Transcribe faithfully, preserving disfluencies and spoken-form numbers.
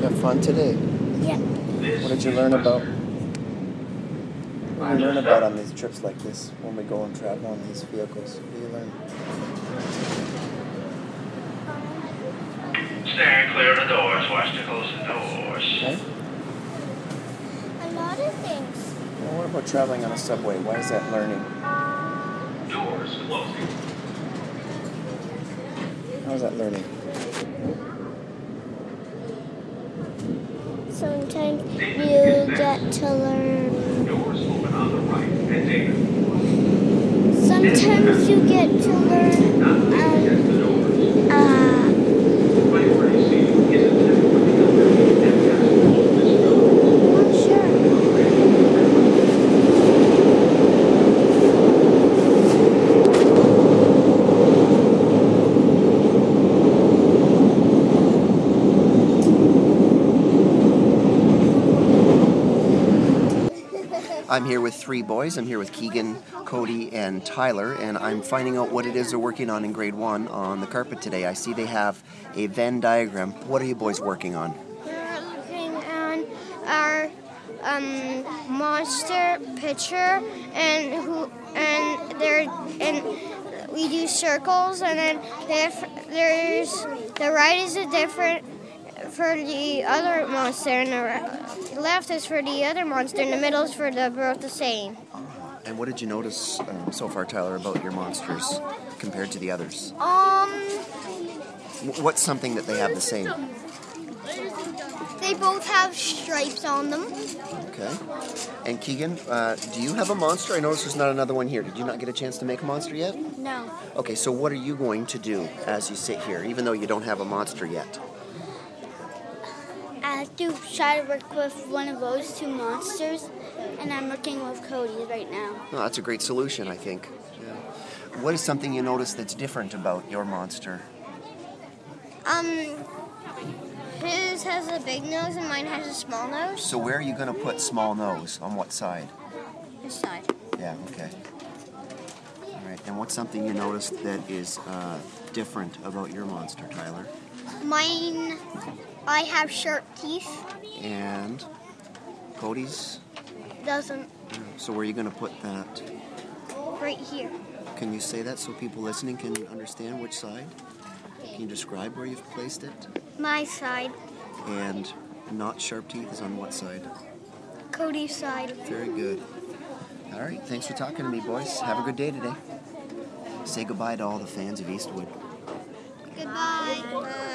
have fun today? Yeah. What did you learn about? What did you learn about on these trips like this when we go and travel on these vehicles? What do you learn? Stand clear of the doors. Watch to close the doors. Okay. A lot of things. Well, what about traveling on a subway? Why is that learning? Doors closing. How is that learning? Sometimes you get to learn. Doors open on the right and David. Sometimes you get to learn. Um, uh, Priority seating is intended for the elderly and guests of this building. not sure. I'm here with three boys. I'm here with Keegan, Cody, and Tyler, and I'm finding out what it is they're working on in grade one on the carpet today. I see they have a Venn diagram. What are you boys working on? We're looking on our um, monster picture, and who and there and we do circles, and then if there's the right is a different for the other monster, and the left is for the other monster, and the middle is for the both the same. And what did you notice um, so far, Tyler, about your monsters compared to the others? Um, W- What's something that they have the same? they both have stripes on them. Okay. And Keegan, uh, do you have a monster? I noticed there's not another one here. Did you not get a chance to make a monster yet? No. Okay, so what are you going to do as you sit here, even though you don't have a monster yet? I have to try to work with one of those two monsters, and I'm working with Cody right now. Oh, that's a great solution, I think. Yeah. What is something you notice that's different about your monster? Um, his has a big nose and mine has a small nose. So where are you going to put small nose? On what side? This side. Yeah, okay. All right, and what's something you noticed that is uh, different about your monster, Tyler? Mine, I have sharp teeth. And Cody's? Doesn't So where are you going to put that? right here. Can you say that so people listening can understand which side? Can you describe where you've placed it? My side, And not sharp teeth is on what side? Cody's side. Very good. All right, thanks for talking to me, boys. Have a good day today. Say goodbye to all the fans of Eastwood. Goodbye.